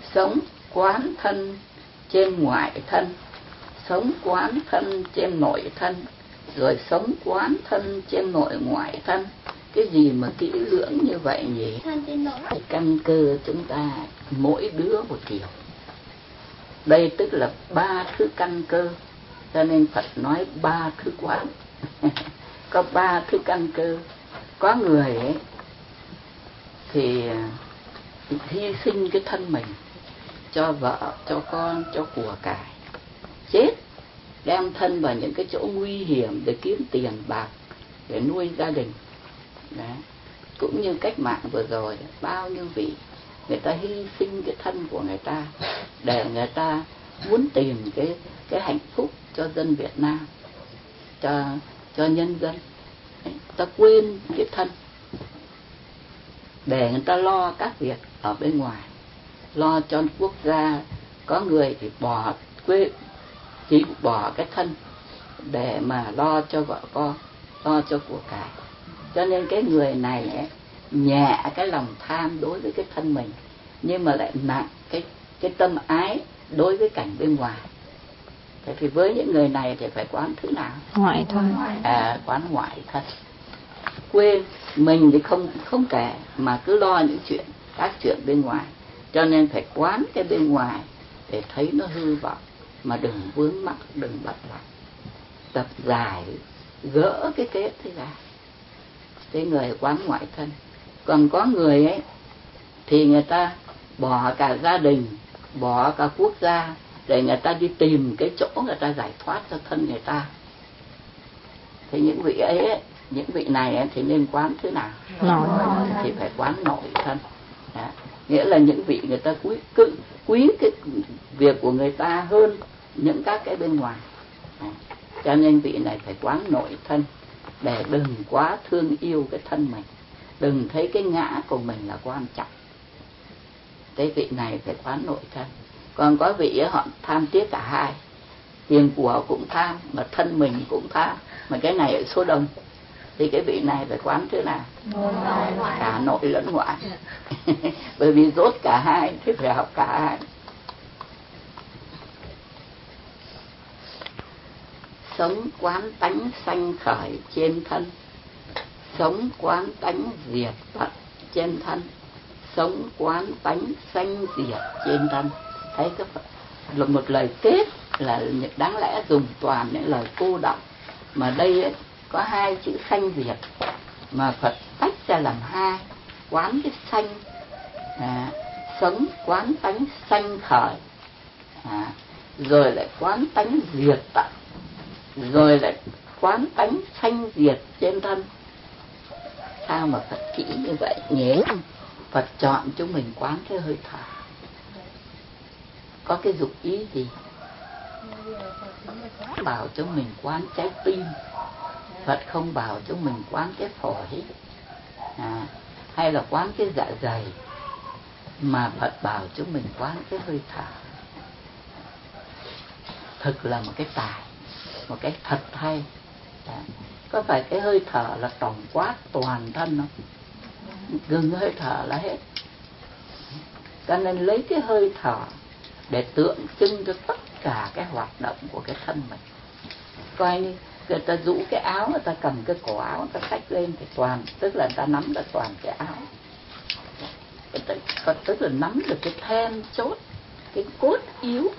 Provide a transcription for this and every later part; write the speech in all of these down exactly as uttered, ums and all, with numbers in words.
sống quán thân trên ngoại thân, sống quán thân trên nội thân, rồi sống quán thân trên nội ngoại thân. Cái gì mà kỹ lưỡng như vậy nhỉ? Căn cơ chúng ta mỗi đứa một kiểu. Đây tức là ba thứ căn cơ, cho nên Phật nói ba thứ quán. Có ba thứ căn cơ. Có người ấy thì hy sinh cái thân mình cho vợ, cho con, cho của cải, chết, đem thân vào những cái chỗ nguy hiểm để kiếm tiền bạc, để nuôi gia đình. Đấy. Cũng như cách mạng vừa rồi, bao nhiêu vị người ta hy sinh cái thân của người ta để người ta muốn tìm cái cái hạnh phúc cho dân Việt Nam, cho cho nhân dân. Đấy. Ta quên cái thân để người ta lo các việc ở bên ngoài, lo cho quốc gia. Có người thì bỏ quê, chỉ bỏ cái thân để mà lo cho vợ con, lo cho của cải. Cho nên cái người này ấy, nhẹ cái lòng tham đối với cái thân mình, nhưng mà lại nặng cái cái tâm ái đối với cảnh bên ngoài. Thế thì với những người này thì phải quán thứ nào? Ngoại thân. À, quán ngoại thân. Quên mình thì không không kể, mà cứ lo những chuyện các chuyện bên ngoài. Cho nên phải quán cái bên ngoài để thấy nó hư vọng, mà đừng vướng mắc, đừng bắt lòng. Tập giải gỡ cái kết thế ra. Cái người quán ngoại thân. Còn có người ấy thì người ta bỏ cả gia đình, bỏ cả quốc gia để người ta đi tìm cái chỗ người ta giải thoát cho thân người ta. Thì những vị ấy, những vị này ấy, thì nên quán thế nào? Nội. Thì phải quán nội thân. Đó. Nghĩa là những vị người ta quý, cứ, quý cái việc của người ta hơn những các cái bên ngoài. Đó. Cho nên vị này phải quán nội thân, để đừng quá thương yêu cái thân mình, đừng thấy cái ngã của mình là quan trọng. Cái vị này phải quán nội thân. Còn có vị họ tham tiếc cả hai, tiền của cũng tham, mà thân mình cũng tham, mà cái này ở số đông. Thì cái vị này phải quán thế nào? Cả nội lẫn ngoại. Bởi vì rốt cả hai thì phải học cả hai. Sống quán tánh sanh khởi trên thân, sống quán tánh diệt tận trên thân, sống quán tánh sanh diệt trên thân. Thấy cái là một lời kết là đáng lẽ dùng toàn những lời cô đọng, mà đây ấy, có hai chữ sanh diệt mà Phật tách ra làm hai. Quán cái sanh, à, sống quán tánh sanh khởi, à, rồi lại quán tánh diệt tận, rồi lại quán tánh sanh diệt trên thân. Sao mà Phật kỹ như vậy nhé? Phật chọn chúng mình quán cái hơi thở. Có cái dụng ý gì? Bảo chúng mình quán trái tim, Phật không bảo chúng mình quán cái phổi, à, hay là quán cái dạ dày, mà Phật bảo chúng mình quán cái hơi thở. Thực là một cái tài, một cái thật hay. Đó. Có phải cái hơi thở là tổng quát toàn thân không? Ngừng hơi thở là hết. Cho nên lấy cái hơi thở để tượng trưng cho tất cả cái hoạt động của cái thân mình. Coi như người ta rũ cái áo, người ta cầm cái cổ áo, người ta xách lên thì toàn, tức là người ta nắm được toàn cái áo. Người ta, tức là nắm được cái then chốt, cái cốt yếu.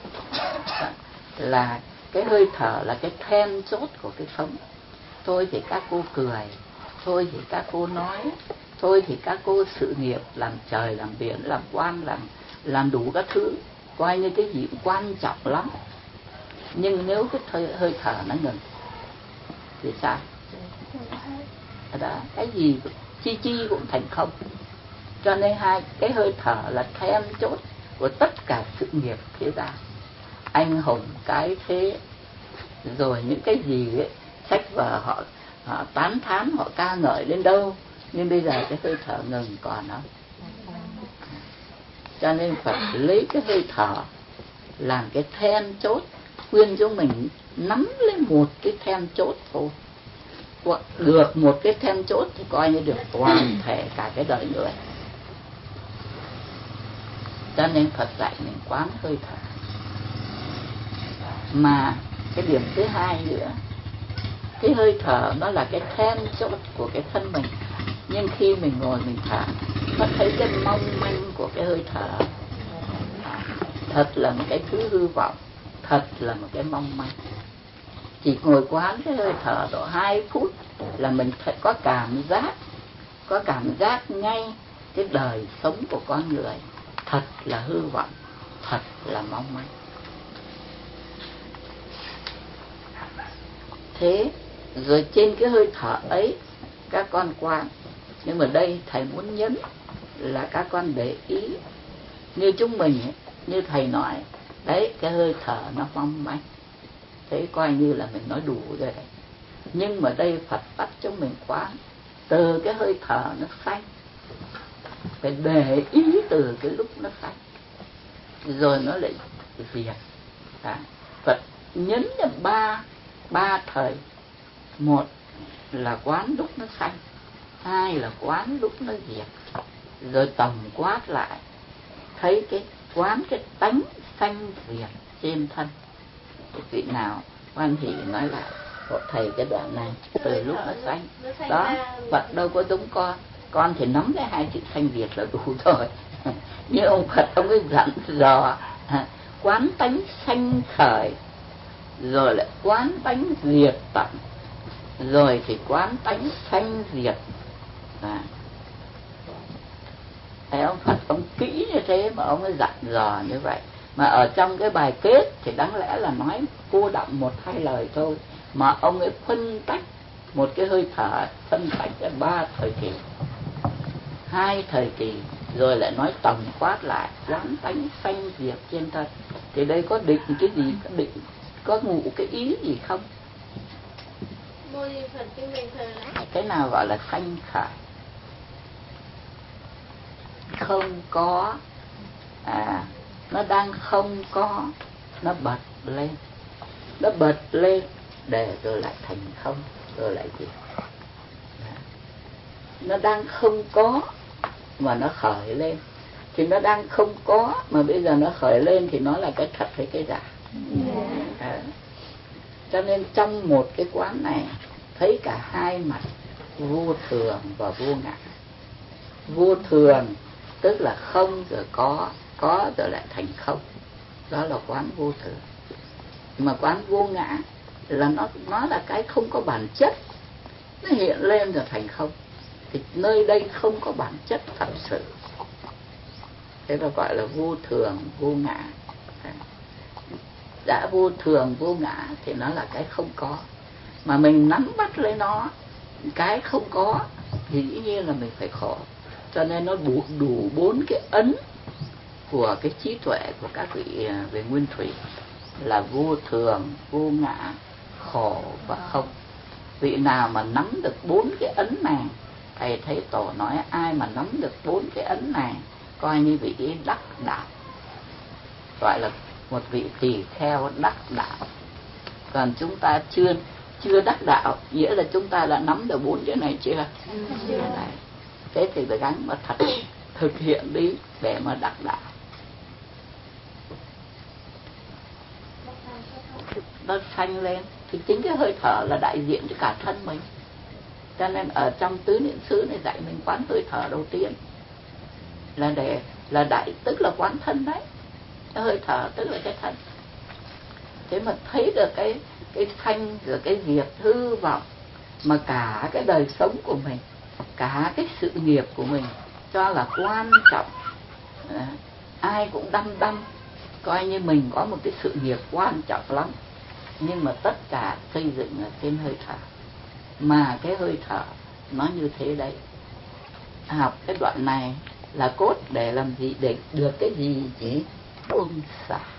Là cái hơi thở là cái then chốt của cái sống. Thôi thì các cô cười, thôi thì các cô nói, thôi thì các cô sự nghiệp làm trời, làm biển, làm quan, làm làm đủ các thứ, coi như cái gì cũng quan trọng lắm. Nhưng nếu cái hơi, hơi thở nó ngừng thì sao? Đó, cái gì chi chi cũng thành không. Cho nên hai cái hơi thở là then chốt của tất cả sự nghiệp thế gian. Anh hùng cái thế, rồi những cái gì ấy, sách vở họ họ tán thán, họ ca ngợi đến đâu, nhưng bây giờ cái hơi thở ngừng còn không. Cho nên Phật lấy cái hơi thở làm cái then chốt, khuyên chúng mình nắm lên một cái then chốt thôi. Được một cái then chốt thì coi như được toàn thể cả cái đời người. Cho nên Phật dạy mình quán hơi thở. Mà cái điểm thứ hai nữa, cái hơi thở nó là cái then chốt của cái thân mình. Nhưng khi mình ngồi mình thở, nó thấy cái mong manh của cái hơi thở, thật là một cái thứ hư vọng, thật là một cái mong manh. Chỉ ngồi quán cái hơi thở độ hai phút là mình thật có cảm giác, có cảm giác ngay cái đời sống của con người thật là hư vọng, thật là mong manh. Thế rồi trên cái hơi thở ấy các con quán. Nhưng mà đây thầy muốn nhấn là các con để ý, như chúng mình ấy, như thầy nói đấy, cái hơi thở nó mong manh, thế coi như là mình nói đủ rồi đấy. Nhưng mà đây Phật bắt chúng mình quán từ cái hơi thở nó xanh, phải để ý từ cái lúc nó xanh rồi nó lại diệt. à, Phật nhấn cho ba ba thời. Một là quán lúc nó xanh, hai là quán lúc nó diệt, rồi tổng quát lại thấy cái quán cái tánh sanh diệt trên thân. Cái vị nào quan hỷ nói lại hộ thầy cái đoạn này từ lúc nó sanh đó. Phật đâu có giống con, con thì nắm cái hai chữ sanh diệt là đủ rồi. Nhưng ông Phật ông ấy dặn dò quán tánh sanh khởi, rồi lại quán tánh diệt tận, rồi thì quán tánh sanh diệt. à. Thế ông Phật ông kỹ như thế mà ông ấy dặn dò như vậy. Mà ở trong cái bài kết thì đáng lẽ là nói cô đọng một hai lời thôi, mà ông ấy phân tách một cái hơi thở, phân tách ra ba thời kỳ, hai thời kỳ, rồi lại nói tổng quát lại quán tánh sanh diệt trên thân. Thì đây có định cái gì, có định có ngụ cái ý gì không? Cái nào gọi là sanh khởi? Không có, à, nó đang không có, nó bật lên, nó bật lên để rồi lại thành không, rồi lại gì? Nó đang không có mà nó khởi lên, thì nó đang không có mà bây giờ nó khởi lên thì nó là cái thật hay cái giả? à. Cho nên trong một cái quán này thấy cả hai mặt, vô thường và vô ngã. Vô thường tức là không rồi có, có rồi lại thành không, đó là quán vô thường. Mà quán vô ngã là nó nó là cái không có bản chất, nó hiện lên rồi thành không, thì nơi đây không có bản chất thật sự, thế là gọi là vô thường vô ngã. Đã vô thường vô ngã thì nó là cái không có, mà mình nắm bắt lấy nó cái không có thì dĩ nhiên là mình phải khổ. Cho nên nó đủ đủ bốn cái ấn của cái trí tuệ của các vị về nguyên thủy là vô thường, vô ngã, khổ và không. Vị nào mà nắm được bốn cái ấn này, thầy thấy tổ nói ai mà nắm được bốn cái ấn này coi như vị ấy đắc đạo, gọi là một vị tỳ kheo đắc đạo. Còn chúng ta chưa chưa đắc đạo, nghĩa là chúng ta đã nắm được bốn cái này chưa? Chưa. Này. Thế thì phải gắng mà thật thực hiện đi để mà đắc đạo. Nó sanh lên thì chính cái hơi thở là đại diện cho cả thân mình. Cho nên ở trong tứ niệm xứ này dạy mình quán hơi thở đầu tiên là để là đại, tức là quán thân đấy. Cái hơi thở tức là cái thân. Thế mà thấy được cái cái sanh rồi cái diệt hư vọng, mà cả cái đời sống của mình, cả cái sự nghiệp của mình cho là quan trọng. À, ai cũng đăm đăm coi như mình có một cái sự nghiệp quan trọng lắm, nhưng mà tất cả xây dựng ở trên hơi thở. Mà cái hơi thở nó như thế đấy. Học cái đoạn này là cốt để làm gì? Để được cái gì chứ? Buông xả.